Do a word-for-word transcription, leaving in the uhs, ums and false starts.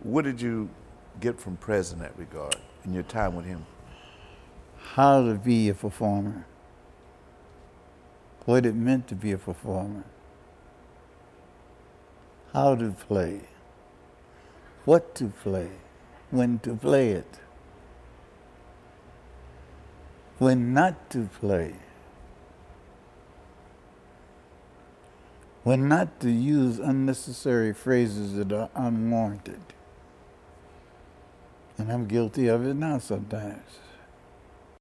What did you get from Prez in that regard in your time with him? How to be a performer, what it meant to be a performer, how to play, what to play, when to play it, when not to play, when not to use unnecessary phrases that are unwarranted. And I'm guilty of it now sometimes.